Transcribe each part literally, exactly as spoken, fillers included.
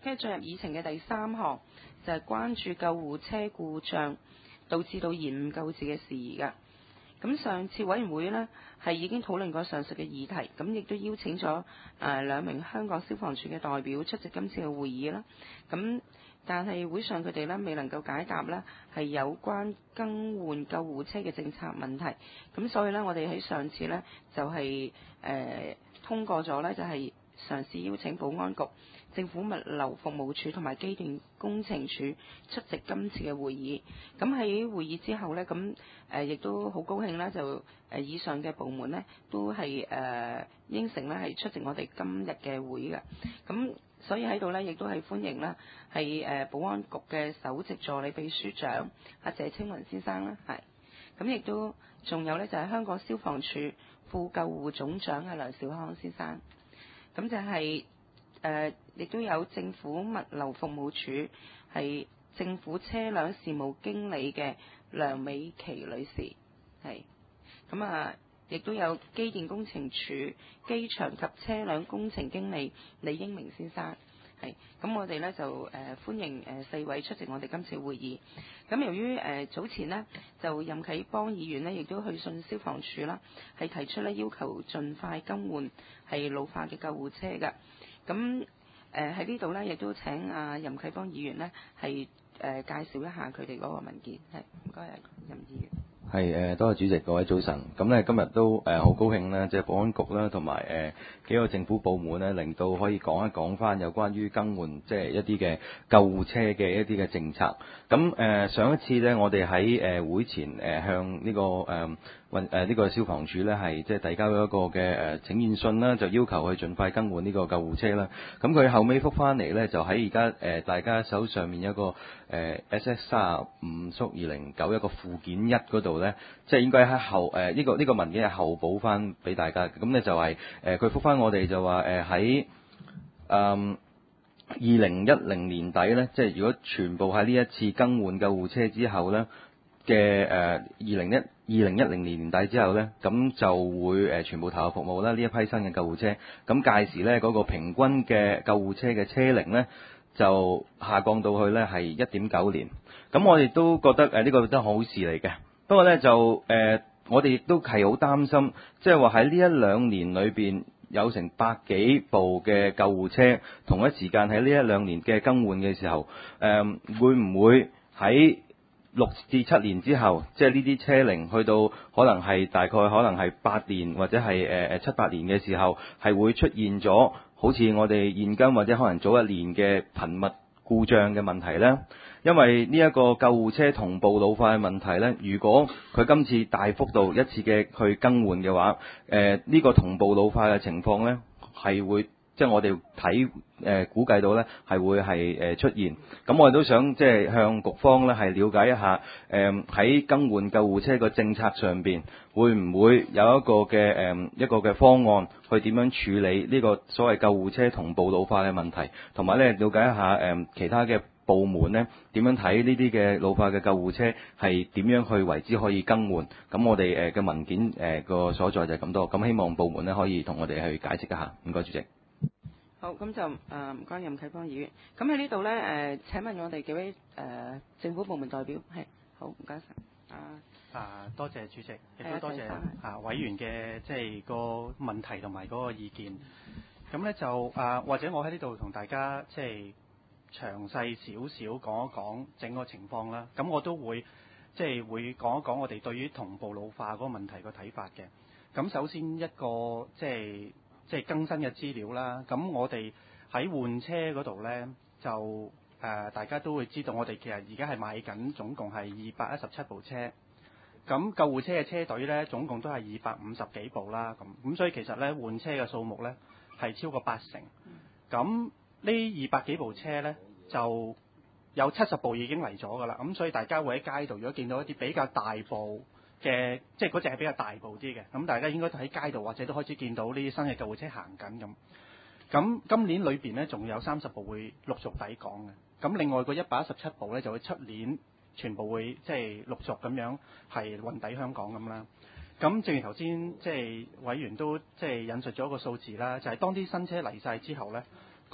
跟住進入議程嘅第三項就係、是、關注救護車故障導致到延誤救治嘅事宜㗎。咁上次委員會呢係已經討論過上述嘅議題，咁亦都邀請咗誒、呃、兩名香港消防處嘅代表出席今次嘅會議啦。咁但係會上佢哋呢未能夠解答呢係有關更換救護車嘅政策問題。咁所以呢，我哋喺上次呢就係、是、誒、呃、通過咗呢就係、是、嘗試邀請保安局、政府物流服務處同埋機電工程署出席今次嘅會議。咁喺會議之後呢，咁誒亦都好高興啦，就誒以上嘅部門呢都係誒、呃、應承呢係出席我哋今日嘅會嘅。咁所以喺度呢，亦都係歡迎啦，係誒保安局嘅首席助理秘書長阿謝清雲先生啦，係。咁亦都仲有呢，就係、是、香港消防處副救護總長阿梁兆康先生。咁就係、是。誒，亦、呃、都有政府物流服務處係政府車輛事務經理嘅梁美琪女士，係咁啊，亦都有機電工程處機場及車輛工程經理李英明先生，係咁我哋呢就誒、呃、歡迎誒四位出席我哋今次會議。咁由於誒、呃、早前呢，就任啟邦議員呢亦都去信消防處啦，係提出呢要求盡快更換係老化嘅救護車㗎。咁誒喺呢度呢，亦都請阿任啟邦議員呢係誒、呃、介紹一下佢哋嗰個文件，係唔該，任議員。 係誒，多謝主席，各位早晨。咁咧今日都誒好高興咧，即係保安局啦，同埋誒幾個政府部門咧，令到可以講一講翻有關於更換即係一啲嘅救護車嘅一啲嘅政策。咁誒上一次咧，我哋喺誒會前誒向呢個誒運誒呢個消防處咧係即係遞交咗一個嘅誒請願信啦，就要求佢盡快更換呢個救護車啦。咁佢後尾覆翻嚟咧，就喺而家誒大家手上面有一個誒 S S 三十五縮二零九一個附件一嗰度咧，即係應該喺後誒呢、呃這個呢、這個文件係後補翻俾大家。咁咧就係誒佢覆翻我哋就話誒喺誒二零一零年底咧，即係如果全部喺呢一次更換救護車之後咧嘅誒二零一二零一零年年底之後咧，咁就會誒全部投入服務啦。呢一批新嘅救護車，咁屆時咧嗰、那個平均嘅救護車嘅車齡咧就下降到去咧係一點九年。咁我哋都覺得誒呢、這個都係好事嚟嘅。不過咧就誒、呃、我哋亦都係好擔心，即係話喺呢一兩年裏邊有成百幾部嘅救護車同一時間喺呢一兩年嘅更換嘅時候，誒、呃、會唔會喺六至七年之後，即係呢啲車齡去到可能係大概可能係八年或者係誒誒七八年嘅時候，係會出現咗好似我哋現今或者可能早一年嘅頻密故障嘅問題呢？因為呢一個救護車同步老化嘅問題呢，如果佢今次大幅度一次嘅去更換嘅話，誒、呃、呢、這個同步老化嘅情況呢，係會即係我哋睇誒估計到呢係會係誒出現。咁我哋都想即係向局方呢係了解一下，誒、呃、喺更換救護車個政策上邊，會唔會有一個嘅誒、呃、一個嘅方案去點樣處理呢個所謂救護車同步老化嘅問題，同埋呢了解一下誒、呃、其他嘅部門呢點樣睇呢啲嘅老化嘅救護車係點樣去為之可以更換？咁我哋誒嘅文件誒個、呃、所在就係咁多。咁希望部門呢可以同我哋去解釋一下。唔該，主席。 好，咁就誒唔該任啟邦議員。咁喺呢度呢，誒、呃、請問我哋幾位誒、呃、政府部門代表係好唔該晒。啊啊，多謝主席，亦都多謝啊委員嘅即係個問題同埋嗰個意見。咁呢就啊，或者我喺呢度同大家即係詳細少少講一講整個情況啦。咁我都會即係、就是、會講一講我哋對於同步老化嗰個問題個睇法嘅。咁首先一個即係即係更新嘅資料啦。咁我哋喺換車嗰度呢，就誒、呃、大家都會知道，我哋其實而家係買緊總共係二百一十七部車。咁救護車嘅車隊呢，總共都係二百五十幾部啦。咁咁所以其實呢，換車嘅數目呢係超過八成。咁呢二百幾部車呢，就有七十部已經嚟咗㗎啦。咁所以大家會喺街度，如果見到一啲比較大部嘅，即係嗰隻係比較大部啲嘅，咁大家應該都喺街度或者都開始見到呢啲新嘅救護車行緊咁。咁今年裏邊呢，仲有三十部會陸續抵港嘅。咁另外個一百一十七部呢，就會出年全部會即係陸續咁樣係運抵香港咁啦。咁正如頭先即係委員都即係引述咗一個數字啦，就係、是、當啲新車嚟晒之後呢，嗰、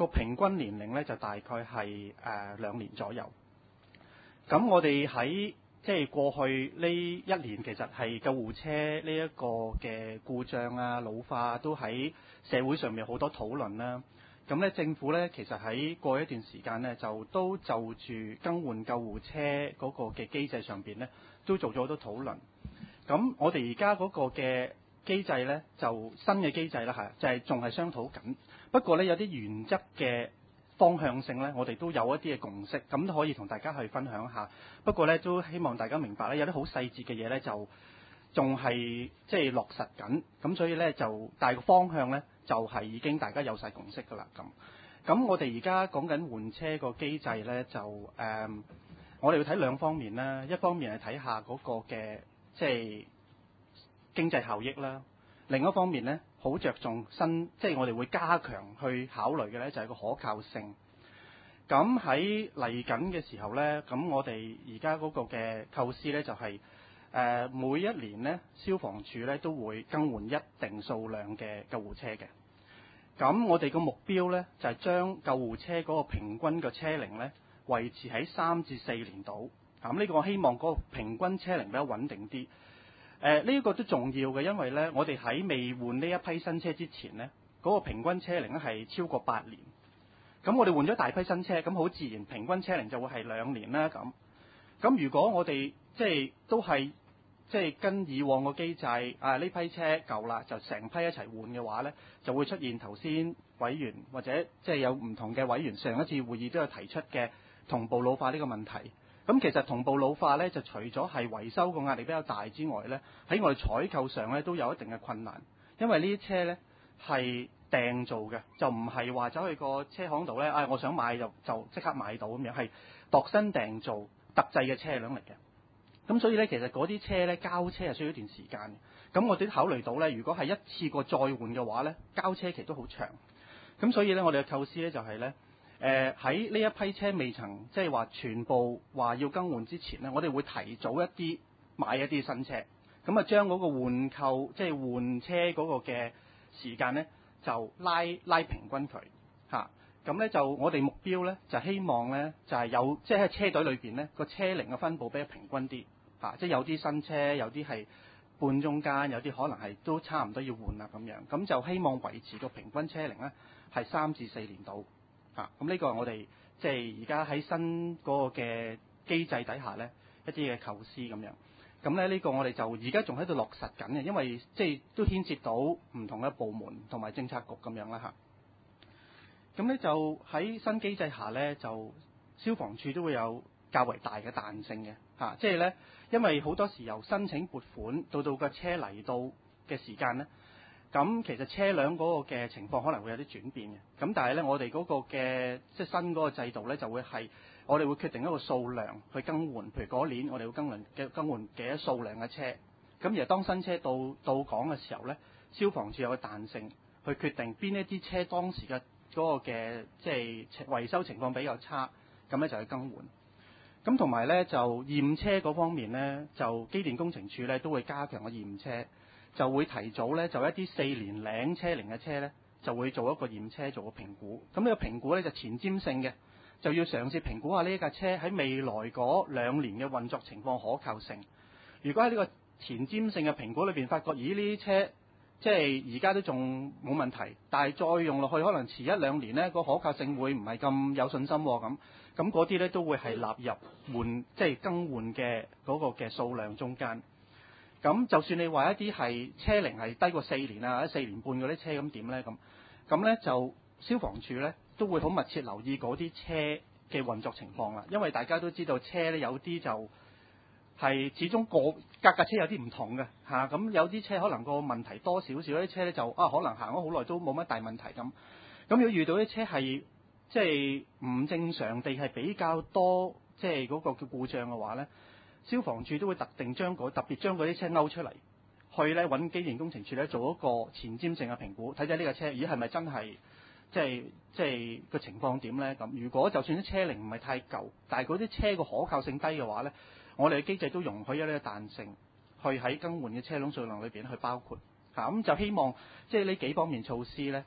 個平均年齡咧就大概係誒、呃、兩年左右。咁我哋喺即係過去呢一年，其實係救護車呢一個嘅故障啊、老化都喺社會上面好多討論啦。咁咧政府咧其實喺過去一段時間咧，就都就住更換救護車嗰個嘅機制上邊咧，都做咗好多討論。咁我哋而家嗰個嘅機制咧，就新嘅機制啦，係就係仲係商討緊。不過咧有啲原則嘅方向性咧，我哋都有一啲嘅共識，咁都可以同大家去分享下。不過咧都希望大家明白咧，有啲好細節嘅嘢咧就仲係即係落實緊。咁所以咧就大個方向咧就係已經大家有晒共識㗎啦。咁咁我哋而家講緊換車個機制咧，就誒、嗯、我哋要睇兩方面啦。一方面係睇下嗰個嘅即係經濟效益啦。另一方面咧，好着重新，即係我哋會加強去考慮嘅咧，就係個可靠性。咁喺嚟緊嘅時候咧，咁我哋而家嗰個嘅構思咧，就係誒每一年咧，消防處咧都會更換一定數量嘅救護車嘅。咁我哋個目標咧，就係將救護車嗰個平均嘅車齡咧，維持喺三至四年度。咁呢個我希望嗰個平均車齡比較穩定啲。誒呢一個都重要嘅，因為咧，我哋喺未換呢一批新車之前咧，嗰個平均車齡咧係超過八年。咁我哋換咗大批新車，咁好自然平均車齡就會係兩年啦。咁咁如果我哋即係都係即係跟以往個機制，啊呢批車舊啦，就成批一齊換嘅話咧，就會出現頭先委員或者即係有唔同嘅委員上一次會議都有提出嘅同步老化呢個問題。咁其實同步老化咧，就除咗係維修個壓力比較大之外咧，喺我哋採購上咧都有一定嘅困難，因為呢啲車咧係訂做嘅，就唔係話走去個車行度咧，啊我想買就就即刻買到咁樣，係度身訂做特製嘅車輛嚟嘅。咁所以咧，其實嗰啲車咧交車係需要一段時間嘅。咁我哋考慮到咧，如果係一次過再換嘅話咧，交車期都好長。咁所以咧，我哋嘅構思咧就係咧。誒喺呢一批車未曾即係話全部話要更換之前呢，我哋會提早一啲買一啲新車，咁啊將嗰個換購即係換車嗰個嘅時間呢，就拉拉平均佢嚇。咁、啊、呢就我哋目標呢，就希望呢，就係、是、有即係喺車隊裏邊呢個車齡嘅分佈比較平均啲嚇、啊，即係有啲新車，有啲係半中間，有啲可能係都差唔多要換啦咁樣。咁就希望維持個平均車齡呢，係三至四年度。啊，咁呢個係我哋即係而家喺新嗰個嘅機制底下咧，一啲嘅構思咁樣。咁咧呢個我哋就而家仲喺度落實緊嘅，因為即係都牽涉到唔同嘅部門同埋政策局咁樣啦嚇。咁咧就喺新機制下咧，就消防處都會有較為大嘅彈性嘅嚇，即係咧，因為好多時由申請撥款到到個車嚟到嘅時間咧。咁其實車輛嗰個嘅情況可能會有啲轉變嘅，咁但係咧我哋嗰個嘅即係新嗰個制度咧就會係我哋會決定一個數量去更換，譬如嗰年我哋會更換嘅更換幾多數量嘅車，咁而當新車到到港嘅時候咧，消防處有個彈性去決定邊一啲車當時嘅嗰個嘅即係維修情況比較差，咁咧就去更換。咁同埋咧就驗車嗰方面咧，就機電工程署咧都會加強個驗車。就會提早咧，就一啲四年零車齡嘅車咧，就會做一個驗車，做個評估。咁呢個評估咧就前瞻性嘅，就要嘗試評估下呢架車喺未來嗰兩年嘅運作情況可靠性。如果喺呢個前瞻性嘅評估裏邊發覺，咦呢啲車即係而家都仲冇問題，但係再用落去可能遲一兩年咧，個可靠性會唔係咁有信心喎咁。咁嗰啲咧都會係納入換即係更換嘅嗰個嘅數量中間。咁就算你話一啲係車齡係低過四年啊，或者四年半嗰啲車咁點咧咁？咁咧就消防處咧都會好密切留意嗰啲車嘅運作情況啦，因為大家都知道車咧有啲就係始終個架架車有啲唔同嘅嚇，咁、啊、有啲車可能個問題多少少，有啲車咧就啊可能行咗好耐都冇乜大問題咁。咁如果遇到啲車係即係唔正常地係比較多即係嗰個叫故障嘅話咧，消防處都會特定將嗰特別將嗰啲車勾出嚟，去咧揾機電工程處咧做一個前瞻性嘅評估，睇睇呢架車咦係咪真係即係即係個情況點咧咁。如果就算啲車齡唔係太舊，但係嗰啲車個可靠性低嘅話咧，我哋嘅機制都容許有呢個彈性，去喺更換嘅車輛數量裏邊去包括嚇。咁、啊、就希望即係呢幾方面措施咧，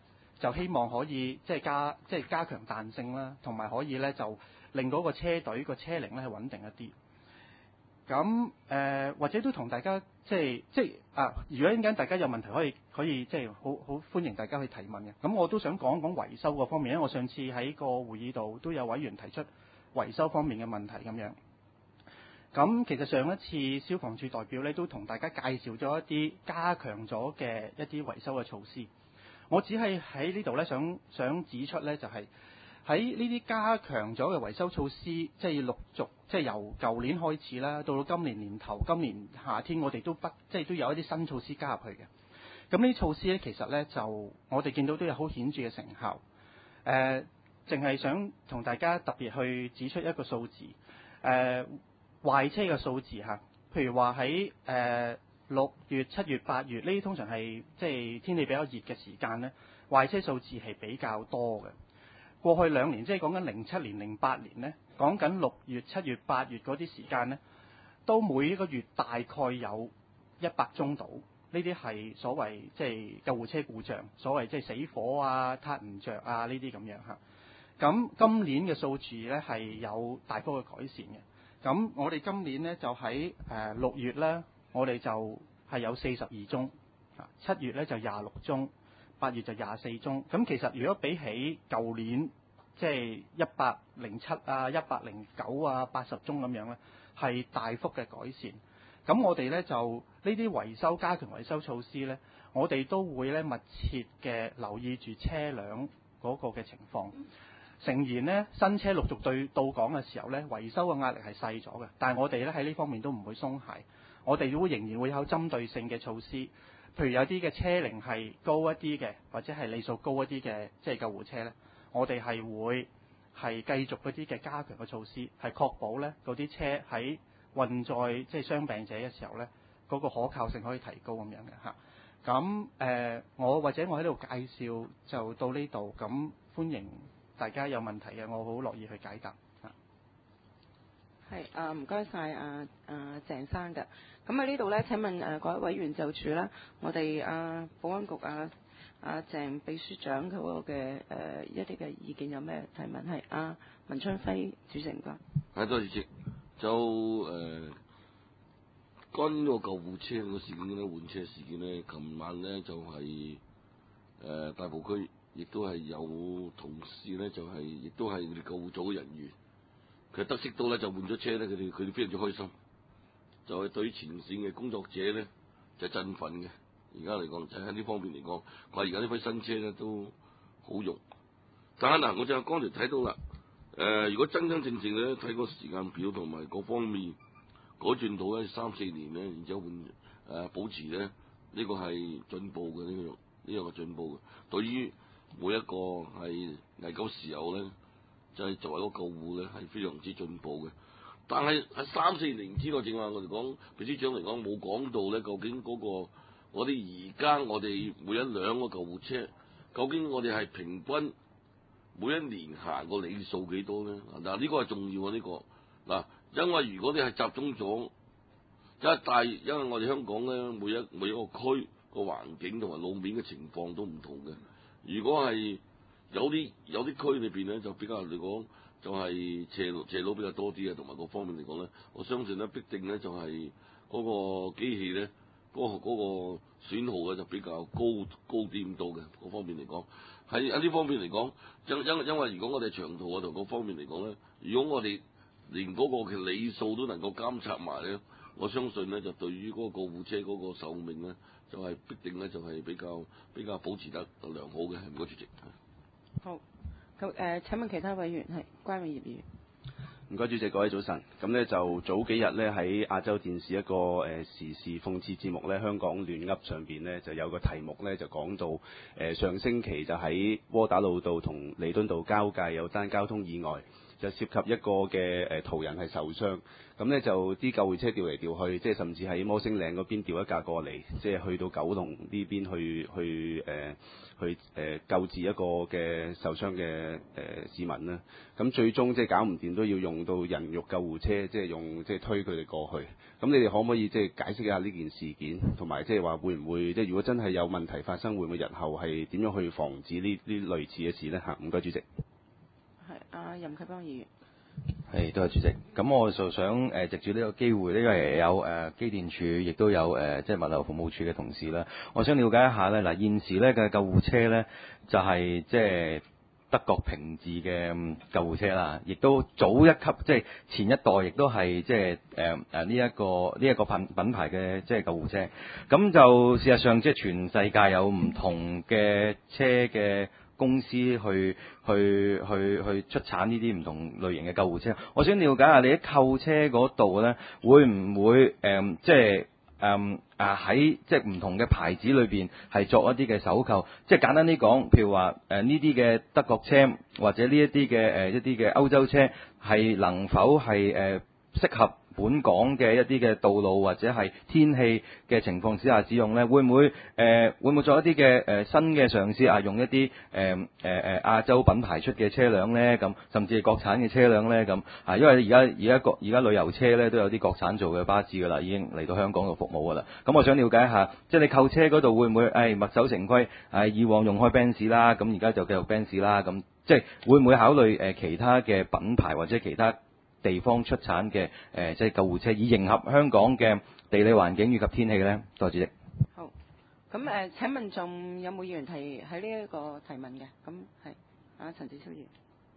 就希望可以即係加即係加強彈性啦，同埋可以咧就令到個車隊個車齡咧係穩定一啲。咁誒、呃、或者都同大家即係即係啊，如果一陣間大家有問題可以可以即係好好歡迎大家去提問嘅。咁我都想講講維修嗰方面，因為我上次喺個會議度都有委員提出維修方面嘅問題咁樣。咁其實上一次消防處代表咧都同大家介紹咗一啲加強咗嘅一啲維修嘅措施。我只係喺呢度咧想想指出咧就係、是。喺呢啲加強咗嘅維修措施，即係陸續，即係由舊年開始啦，到到今年年頭、今年夏天，我哋都不即係都有一啲新措施加入去嘅。咁呢啲措施咧，其實咧就我哋見到都有好顯著嘅成效。誒、呃，淨係想同大家特別去指出一個數字，誒、呃，壞車嘅數字嚇。譬如話喺誒六月、七月、八月呢啲，通常係即係天氣比較熱嘅時間咧，壞車數字係比較多嘅。過去兩年，即係講緊零七年、零八年呢，講緊六月、七月、八月嗰啲時間呢，都每一個月大概有一百宗度。呢啲係所謂即係救護車故障，所謂即係死火啊、撻唔着啊呢啲咁樣嚇。咁今年嘅數字呢係有大幅嘅改善嘅。咁我哋今年呢，就喺誒六月呢，我哋就係有四十二宗，七月呢就廿六宗。八月就廿四宗，咁其實如果比起舊年即係一百零七啊、一百零九啊、八十宗咁樣咧，係大幅嘅改善。咁我哋咧就呢啲維修加強維修措施咧，我哋都會咧密切嘅留意住車輛嗰個嘅情況。誠然呢，新車陸續對到港嘅時候咧，維修嘅壓力係細咗嘅，但係我哋咧喺呢方面都唔會鬆懈，我哋都仍然會有針對性嘅措施。譬如有啲嘅車齡係高一啲嘅，或者係里數高一啲嘅，即係救護車咧，我哋係會係繼續嗰啲嘅加強嘅措施，係確保咧嗰啲車喺運載即係傷病者嘅時候咧，嗰個可靠性可以提高咁樣嘅嚇。咁誒，我或者我喺度介紹就到呢度，咁歡迎大家有問題嘅，我好樂意去解答嚇。 係啊，唔該晒啊啊鄭生嘅。咁喺呢度咧，請問誒各位委員就住啦，我哋啊保安局啊啊鄭秘書長佢嗰個嘅誒一啲嘅意見有咩提問？係啊文昌輝主席唔該。 係多謝主席。就誒關於個救護車個事件咧，換車事件咧，琴晚咧就係、是、誒、呃、大埔區亦都係有同事咧，就係、是、亦都係佢哋救護組嘅人員，佢得悉到咧就換咗車咧，佢哋佢哋非常之開心。就係對前線嘅工作者咧，就振奮嘅。而家嚟講，就喺呢方面嚟講，話而家呢批新車咧都好用。但係嗱，我就剛才睇到啦，誒、呃，如果真真正正咧睇個時間表同埋各方面改轉到咧三四年咧，然之後換誒、呃、保持咧，呢、這個係進步嘅，呢、這個呢個係進步嘅。對於每一個係危急時候咧，就係、是、作為一個救護咧，係非常之進步嘅。但係喺三四年之內，正話我哋講秘書長嚟講冇講到咧，究竟嗰、那個我哋而家我哋每一輛個救護車，究竟我哋係平均每一年行個里數幾多咧？嗱，呢個係重要啊！呢、這個嗱，因為如果你係集中咗一大，因為我哋香港咧每一每一個區個環境同埋路面嘅情況都唔同嘅。如果係有啲有啲區裏邊咧，就比較嚟講。就係斜路斜路比較多啲啊，同埋各方面嚟講咧，我相信咧必定咧就係嗰個機器咧，嗰、嗰個嗰個損耗咧就比較高高啲咁多嘅。各方面嚟講，喺喺呢方面嚟講，因因因為如果我哋長途啊同各方面嚟講咧，如果我哋連嗰個嘅里數都能夠監察埋咧，我相信咧就對於嗰個救護車嗰個壽命咧，就係、是、必定咧就係比較比較保持得良好嘅。唔該，主席。 好。咁誒、呃，請問其他委員係關永業議員。 唔該，主席，各位早晨。咁呢就早幾日呢，喺亞洲電視一個誒、呃、時事諷刺節目呢，香港亂噏上邊呢就有個題目呢，就講到誒、呃、上星期就喺窩打老道同彌敦道交界有單交通意外， 就涉及一個嘅誒途人係受傷，咁咧就啲救護車調嚟調去，即係甚至喺摩星嶺嗰邊調一架過嚟，即係去到九龍呢邊去去誒、呃、去誒、呃、救治一個嘅受傷嘅誒、呃、市民啦。咁最終即係搞唔掂都要用到人肉救護車，即係用即係推佢哋過去。咁你哋可唔可以即係解釋一下呢件事件，同埋即係話會唔會即係如果真係有問題發生，會唔會日後係點樣去防止呢呢類似嘅事呢？嚇，唔該主席。 係阿任啟邦議員。 係，多謝主席。咁我就想誒、呃，藉住呢個機會，呢、這個係有誒、呃、機電處，亦都有誒、呃、即係物流服務處嘅同事啦。我想了解一下咧，嗱現時咧嘅救護車咧就係、是、即係德國平治嘅救護車啦，亦都早一級，即係前一代，亦都係即係誒誒呢一個呢一、這個品品牌嘅即係救護車。咁就事實上，即係全世界有唔同嘅車嘅公司去去去去出產呢啲唔同類型嘅救護車。我想了解下你喺購車嗰度咧，會唔會誒、呃、即係誒啊喺即係唔同嘅牌子裏邊係作一啲嘅首購？即係簡單啲講，譬如話誒呢啲嘅德國車或者呢一啲嘅誒一啲嘅歐洲車係能否係誒適合本港嘅一啲嘅道路或者係天氣嘅情況之下使用咧，會唔會誒、呃、會唔會做一啲嘅誒新嘅嘗試啊？用一啲誒誒誒亞洲品牌出嘅車輛咧，咁甚至係國產嘅車輛咧，咁啊，因為而家而家國而家旅遊車咧都有啲國產做嘅巴士噶啦，已經嚟到香港度服務噶啦。咁我想了解一下，即係你購車嗰度會唔會誒墨守成規？誒以往用開 Benz 啦，咁而家就繼續 Benz 啦，咁即係會唔會考慮誒其他嘅品牌或者其他地方出產嘅誒、呃，即係救護車，以迎合香港嘅地理環境以及天氣嘅咧。多謝主席。 好，咁誒、呃，請問仲有冇議員提喺呢一個提問嘅？咁係啊，陳志超議員。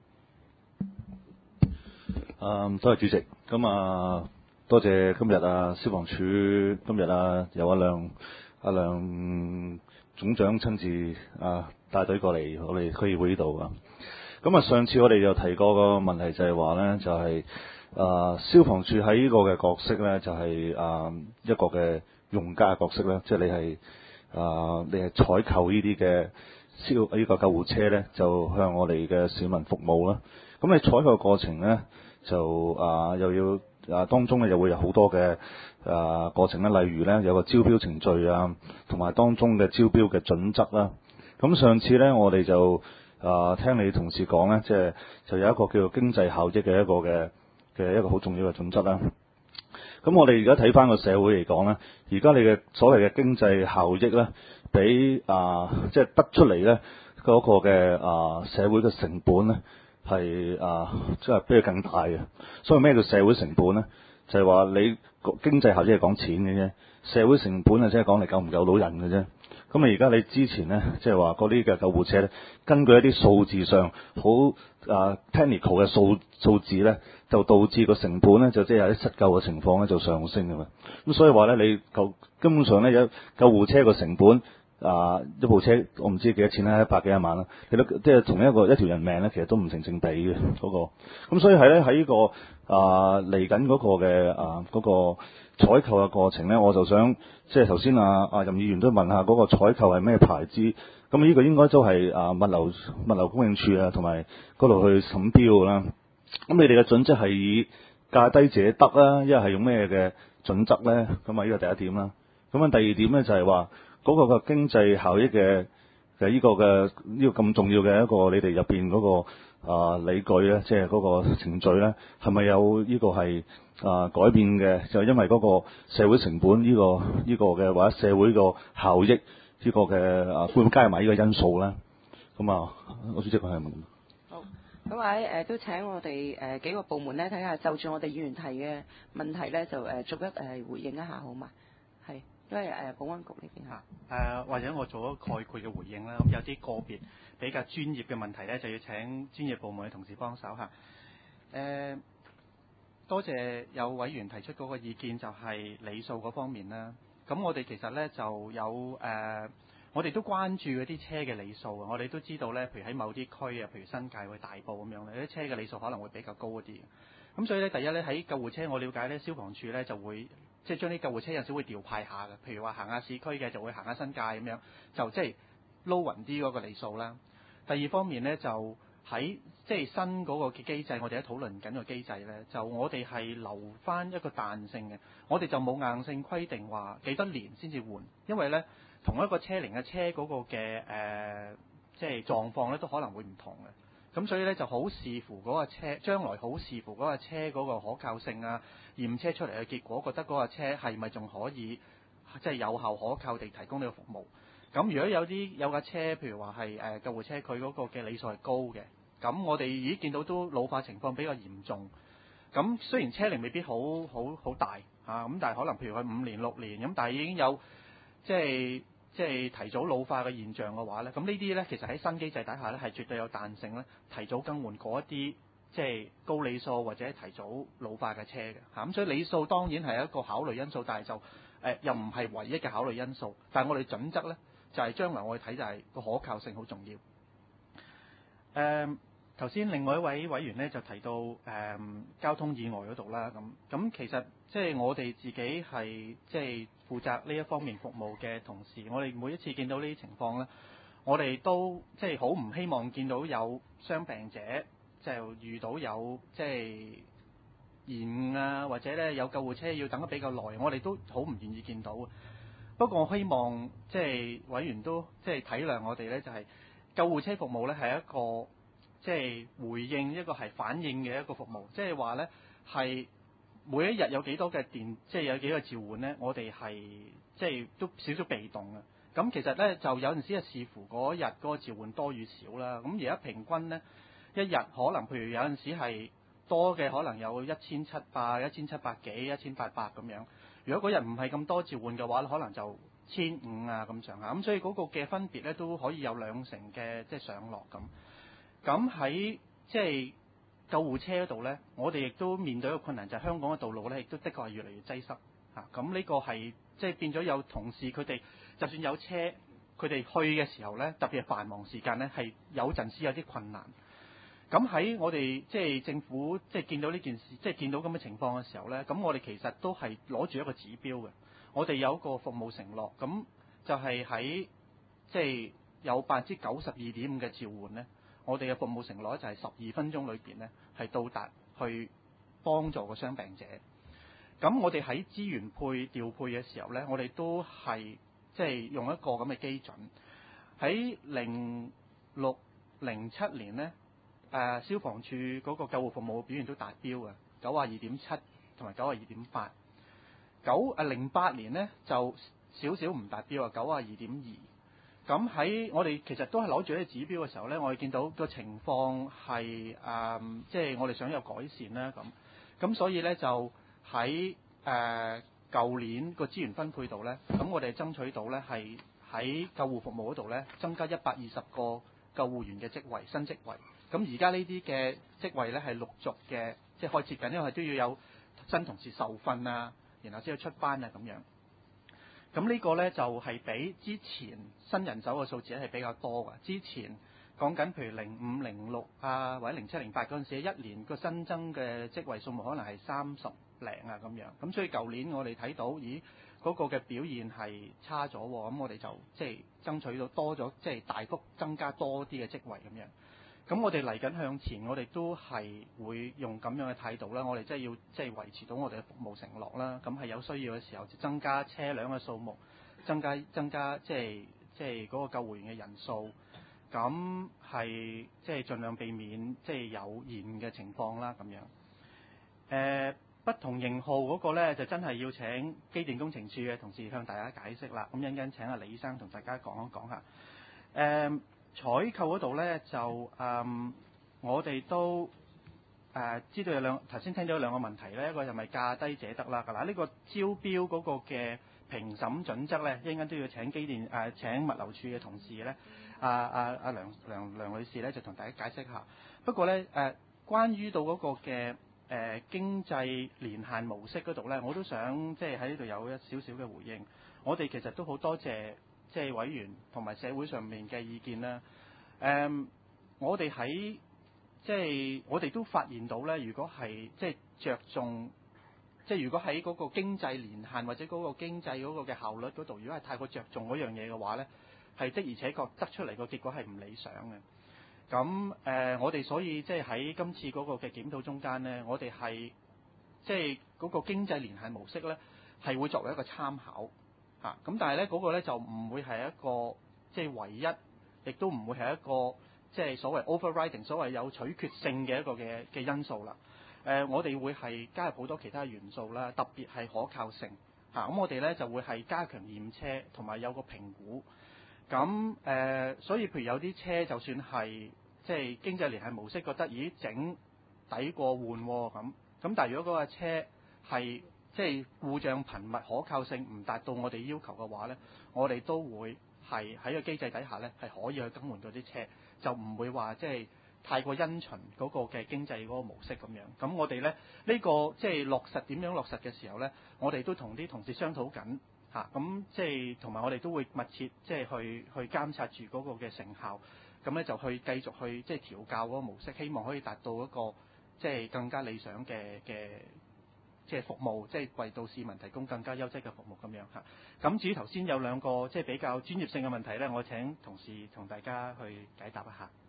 嗯，多謝主席。咁啊，多謝今日啊，消防處今日啊，有阿梁阿梁總長親自啊帶隊過嚟我哋區議會呢度啊。咁啊，上次我哋就提過個問題就係話咧，就係、是、啊、呃、消防處喺呢個嘅角色咧，就係、是、啊、呃、一個嘅用家角色咧，即係你係啊、呃、你係採購呢啲嘅消呢個救護車咧，就向我哋嘅市民服務啦。咁你採購嘅過程咧，就啊、呃、又要啊、呃、當中咧又會有好多嘅啊、呃、過程咧，例如咧有個招標程序啊，同埋當中嘅招標嘅準則啦。咁上次咧我哋就啊，聽你同事講咧，即係就有一個叫做經濟效益嘅一個嘅嘅一個好重要嘅準則啦。咁我哋而家睇翻個社會嚟講咧，而家你嘅所謂嘅經濟效益咧，比啊即係得出嚟咧嗰個嘅啊社會嘅成本咧係啊即係比佢更大嘅。所以咩叫社會成本咧？就係話你經濟效益係講錢嘅啫，社會成本啊即係講你救唔救到人嘅啫。咁啊！而家你之前咧，即係話嗰啲嘅救護車咧，根據一啲數字上好啊 technical 嘅數數字咧，就導致個成本咧，就即係有啲失救嘅情況咧，就上升㗎嘛。咁所以話咧，你救根本上咧，有救護車個成本啊，一部車我唔知幾多錢啦，一百幾廿萬啦，你都即係同一個一條人命咧，其實都唔成正比嘅嗰個。咁所以係咧喺呢個啊嚟緊嗰個嘅啊嗰個採購嘅過程咧，我就想即係頭先啊啊任議員都問下嗰個採購係咩牌子，咁呢個應該都係啊物流物流供應處啊同埋嗰度去審標啦。咁你哋嘅準則係以價低者得啦，一係係用咩嘅準則咧？咁啊呢個第一點啦。咁啊第二點咧就係話嗰個嘅經濟效益嘅嘅呢個嘅呢個咁重要嘅一個你哋入邊嗰個啊理據咧，即係嗰個程序咧，係咪有呢個係啊改變嘅？就因為嗰個社會成本呢個呢個嘅或者社會個效益呢個嘅啊會唔會加埋呢個因素咧？咁啊，我主席講係問。 好，咁喺誒都請我哋誒、呃、幾個部門咧睇下，就住我哋議員提嘅問題咧，就誒、呃、逐一誒、呃、回應一下好嘛？係。因為誒保安局呢邊嚇，誒、 呃、或者我做一個概括嘅回應啦。咁有啲個別比較專業嘅問題咧，就要請專業部門嘅同事幫手嚇。誒、呃，多謝有委員提出嗰個意見，就係里數嗰方面啦。咁我哋其實咧就有誒、呃，我哋都關注嗰啲車嘅里數啊。我哋都知道咧，譬如喺某啲區啊，譬如新界或大埔咁樣咧，啲車嘅里數可能會比較高一啲。咁所以咧，第一咧喺救護車，我了解咧消防處咧就會。即係將啲救護車有時會調派下嘅，譬如話行下市區嘅就會行下新界咁樣，就即係撈勻啲嗰個里數啦。第二方面咧就喺即係新嗰個嘅機制，我哋喺討論緊個機制咧，就我哋係留翻一個彈性嘅，我哋就冇硬性規定話幾多年先至換，因為咧同一個車齡嘅車嗰個嘅誒即係狀況咧都可能會唔同嘅，咁所以咧就好視乎嗰個車將來好視乎嗰個車嗰個可靠性啊，驗車出嚟嘅結果，覺得嗰個車係咪仲可以即係有效可靠地提供呢個服務？咁如果有啲有架車，譬如話係誒救護車，佢嗰個嘅里數係高嘅，咁我哋已經見到都老化情況比較嚴重。咁雖然車齡未必好好好大嚇，咁、啊、但係可能譬如佢五年六年，咁但係已經有即係即係提早老化嘅現象嘅話咧，咁呢啲咧其實喺新機制底下咧係絕對有彈性咧，提早更換嗰一啲即係高里數或者提早老化嘅車嘅嚇。咁、啊、所以里數當然係一個考慮因素，但係就誒、呃、又唔係唯一嘅考慮因素。但係我哋準則咧。就係將來我哋睇就係個可靠性好重要。誒頭先另外一位委員咧就提到誒、嗯、交通意外嗰度啦，咁咁其實即係我哋自己係即係負責呢一方面服務嘅同事，我哋每一次見到呢啲情況咧，我哋都即係好唔希望見到有傷病者就遇到有即係延誤啊，或者咧有救護車要等得比較耐，我哋都好唔願意見到。不過我希望即係委員都即係體諒我哋咧，就係救護車服務咧係一個即係回應一個係反應嘅一個服務，即係話咧係每一日有幾多嘅電，即係有幾個召喚咧，我哋係即係都少少被動嘅。咁其實咧就有陣時係視乎嗰日嗰個召喚多與少啦。咁而家平均咧一日可能譬如有陣時係多嘅，可能有一千七百、一千七百幾、一千八百咁樣。如果嗰日唔係咁多召喚嘅話，可能就千五啊咁上下，咁所以嗰個嘅分別咧都可以有兩成嘅即係上落咁。咁喺即係救護車嗰度咧，我哋亦都面對一個困難，就係香港嘅道路咧，亦都的確係越嚟越擠塞嚇。咁呢個係即係變咗有同事佢哋，就算有車，佢哋去嘅時候咧，特別係繁忙時間咧，係有陣時有啲困難。咁喺我哋即係政府即係見到呢件事，即係見到咁嘅情況嘅時候咧，咁我哋其實都係攞住一個指標嘅。我哋有一個服務承諾，咁就係喺即係有百分之九十二點五嘅召喚咧，我哋嘅服務承諾就係十二分鐘裏邊咧係到達去幫助個傷病者。咁我哋喺資源配調配嘅時候咧，我哋都係即係用一個咁嘅基準。喺零六零七年咧。誒、呃、消防處嗰個救護服務表現都達標嘅，九啊二點七同埋九啊二點八。九誒零八年呢就少少唔達標啊，九啊二點二。咁喺我哋其實都係攞住呢個指標嘅時候呢，我哋見到個情況係誒，即係我哋想有改善啦咁。咁所以呢，就喺誒舊年個資源分配度呢，咁我哋爭取到呢係喺救護服務嗰度呢增加一百二十個救護員嘅職位，新職位。咁而家呢啲嘅職位咧係陸續嘅，即係開設緊，因為都要有新同事受訓啊，然後先要出班啊咁樣。咁呢個咧就係、是、比之前新人手嘅數字咧係比較多㗎。之前講緊譬如零五零六啊，或者零七零八嗰陣時，一年個新增嘅職位數目可能係三十零啊咁樣。咁所以舊年我哋睇到，咦嗰、那個嘅表現係差咗，咁我哋就即係爭取到多咗，即係大幅增加多啲嘅職位咁樣。咁我哋嚟緊向前，我哋都係會用咁樣嘅態度啦。我哋即係要即係維持到我哋嘅服務承諾啦。咁係有需要嘅時候，就增加車輛嘅數目，增加增加即係即係嗰個救護員嘅人數。咁係即係盡量避免即係有延誤嘅情況啦。咁樣。誒、呃，不同型號嗰個咧，就真係要請機電工程處嘅同事向大家解釋啦。咁陣間請阿李醫生同大家講一講下。誒、呃。採購嗰度咧就誒、嗯，我哋都誒、呃、知道有兩頭先聽到有兩個問題咧，一個就係咪價低者得啦？嗱，呢個招標嗰個嘅評審準則咧，一陣間都要請機電誒、呃、請物流處嘅同事咧，阿阿阿梁梁梁女士咧就同大家解釋下。不過咧誒、呃，關於到嗰個嘅誒、呃、經濟年限模式嗰度咧，我都想即係喺呢度有一少少嘅回應。我哋其實都好多謝。即係委員同埋社會上面嘅意見啦。誒、嗯，我哋喺即係我哋都發現到咧，如果係即係着重，即係如果喺嗰個經濟年限或者嗰個經濟嗰個嘅效率嗰度，如果係太過着重嗰樣嘢嘅話咧，係的而且確得出嚟個結果係唔理想嘅。 咁誒、呃，我哋所以即係喺今次嗰個嘅檢討中間咧，我哋係即係嗰個經濟聯繫模式咧，係會作為一個參考嚇。咁、啊、但係咧嗰個咧就唔會係一個即係唯一，亦都唔會係一個即係所謂 overriding， 所謂有取決性嘅一個嘅嘅因素啦。誒、呃，我哋會係加入好多其他元素啦，特別係可靠性嚇。咁、啊、我哋咧就會係加強驗車同埋有個評估。咁誒、呃，所以譬如有啲車就算係即係經濟聯繫模式，覺得咦整抵過換喎咁。咁但係如果嗰個車係即係故障頻密、可靠性唔達到我哋要求嘅話咧，我哋都會係喺個機制底下咧係可以去更換嗰啲車，就唔會話即係太過因循嗰個嘅經濟嗰個模式咁樣。咁我哋咧呢、呢個即係落實點樣落實嘅時候咧，我哋都同啲同事商討緊。嚇咁即係同埋我哋都會密切即係去去監察住嗰個嘅成效，咁咧就去繼續去即係調教嗰個模式，希望可以達到一個即係更加理想嘅嘅即係服務，即係為到市民提供更加優質嘅服務咁樣嚇。咁至於頭先有兩個即係比較專業性嘅問題咧，我請同事同大家去解答一下。